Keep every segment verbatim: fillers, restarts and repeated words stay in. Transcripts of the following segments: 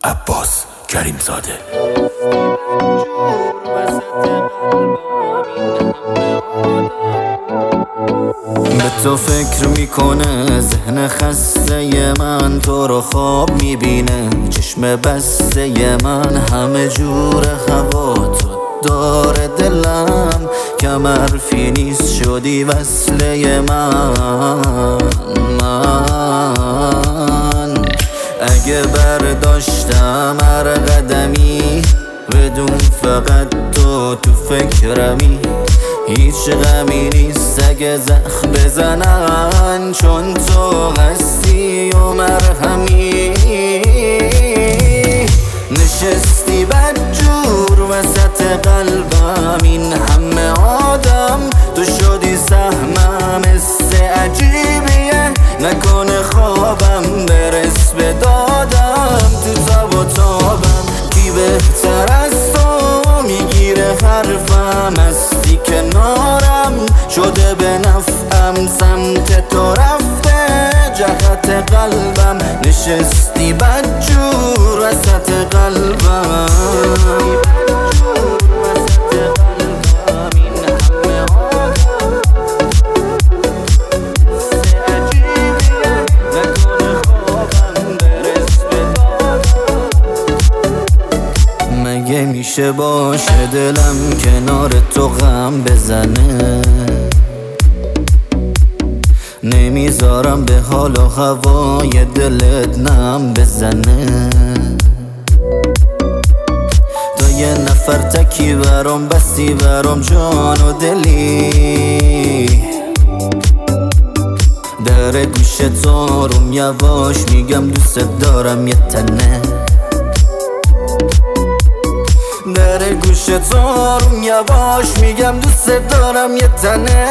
عباس کریم زاده. به تو فکر میکنه ذهن خسته من، تو رو خواب میبینه چشم بسته من، همه جور هوا تو داره دلم، کمرفی نیست شدی وصله من. من اگه برداشتم هر قدمی، بدون فقط تو تو فکرمی، هیچ غمی نیست اگه زخم بزنن، چون تو هستی و مرهمی. نشستی بدجور وسط قلبم، این همه آدم تو شدی سهمم، حس عجیبیه نکنه خوابم برس به دادم، تو تاب و تابم کی بهتر از تو میگیره حرفم، هستی کنارم شده به نفعم، سمت تو رفته جهت قلبم، نشستی بدجور وسط قلبم. مگه میشه باشه دلم کنار تو غم بزنه، نمیذارم به حال و هوای دلت نم بزنه، تا یه نفر تکی برام بستی برام جان و دلی، در گوش تو روم یواش میگم دوست دارم یه تنه، در گوش تو روم یواش میگم دوست دارم یه تنه.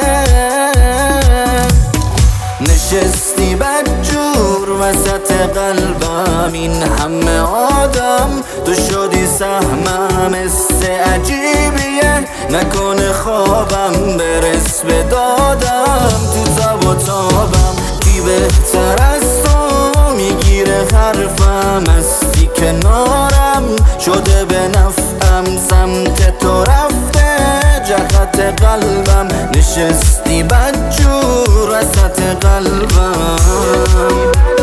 نشستی بدجور وسط قلبم، این همه آدم تو شدی سهمم، حس عجیبیه نکنه خوابم برس به دادم، تو تاب و تابم کی بهتر از تو میگیره حرفم، هستی کنارم شده به نفعم، سمت تو رفته جهت قلبم، نشستی بدجور وسط قلبم.